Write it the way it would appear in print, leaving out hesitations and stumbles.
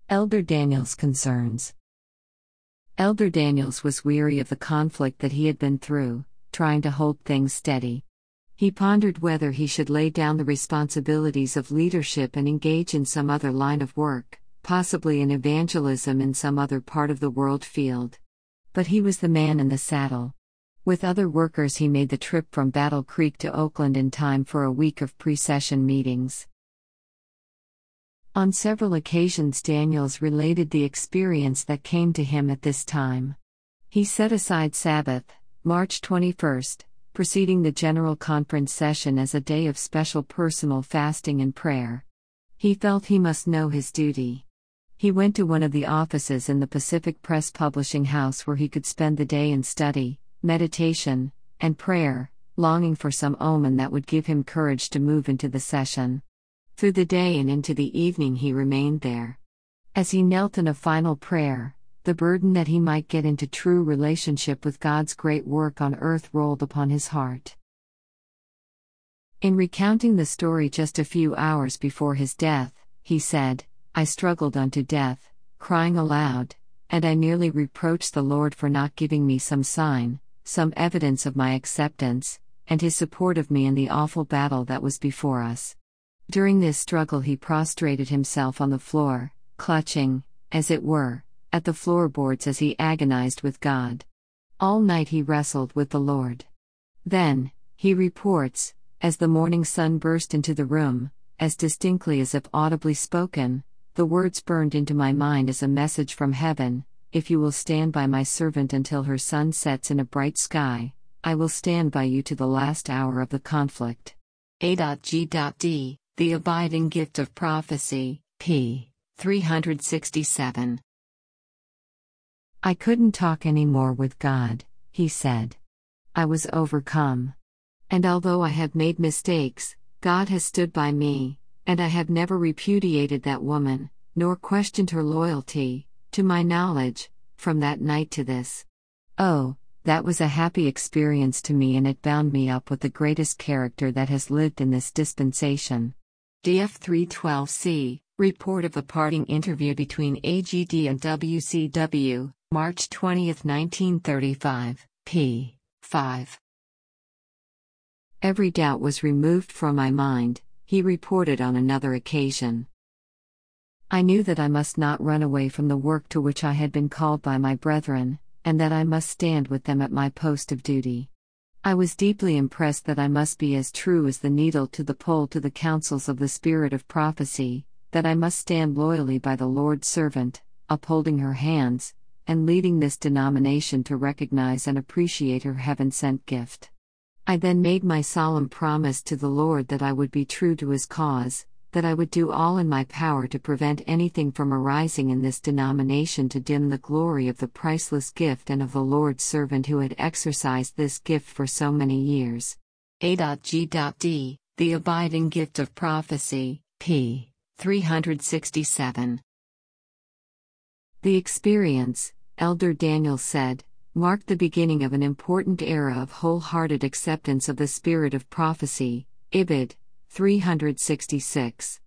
Elder Daniel's concerns. Elder Daniels was weary of the conflict that he had been through, trying to hold things steady. He pondered whether he should lay down the responsibilities of leadership and engage in some other line of work, possibly in evangelism in some other part of the world field. But he was the man in the saddle. With other workers, he made the trip from Battle Creek to Oakland in time for a week of pre-session meetings. On several occasions, Daniels related the experience that came to him at this time. He set aside Sabbath, March 21st, preceding the General Conference session, as a day of special personal fasting and prayer. He felt he must know his duty. He went to one of the offices in the Pacific Press Publishing House where he could spend the day in study, meditation, and prayer, longing for some omen that would give him courage to move into the session. Through the day and into the evening he remained there. As he knelt in a final prayer, the burden that he might get into true relationship with God's great work on earth rolled upon his heart. In recounting the story just a few hours before his death, he said, "I struggled unto death, crying aloud, and I nearly reproached the Lord for not giving me some sign, some evidence of my acceptance, and His support of me in the awful battle that was before us." During this struggle he prostrated himself on the floor, clutching, as it were, at the floorboards as he agonized with God. All night he wrestled with the Lord. Then, he reports, as the morning sun burst into the room, as distinctly as if audibly spoken, the words burned into my mind as a message from heaven: "If you will stand by my servant until her sun sets in a bright sky, I will stand by you to the last hour of the conflict." A.G.D. The Abiding Gift of Prophecy, p. 367. "I couldn't talk any more with God," he said. "I was overcome. And although I have made mistakes, God has stood by me, and I have never repudiated that woman, nor questioned her loyalty, to my knowledge, from that night to this. Oh, that was a happy experience to me, and it bound me up with the greatest character that has lived in this dispensation." DF 312C, report of a parting interview between AGD and WCW, March 20, 1935, p. 5. "Every doubt was removed from my mind," he reported on another occasion. "I knew that I must not run away from the work to which I had been called by my brethren, and that I must stand with them at my post of duty. I was deeply impressed that I must be as true as the needle to the pole to the counsels of the Spirit of prophecy, that I must stand loyally by the Lord's servant, upholding her hands, and leading this denomination to recognize and appreciate her heaven-sent gift. I then made my solemn promise to the Lord that I would be true to His cause, that I would do all in my power to prevent anything from arising in this denomination to dim the glory of the priceless gift and of the Lord's servant who had exercised this gift for so many years." A.G.D. The Abiding Gift of Prophecy, p. 367. The experience, Elder Daniels said, marked the beginning of an important era of wholehearted acceptance of the spirit of prophecy, Ibid. 366.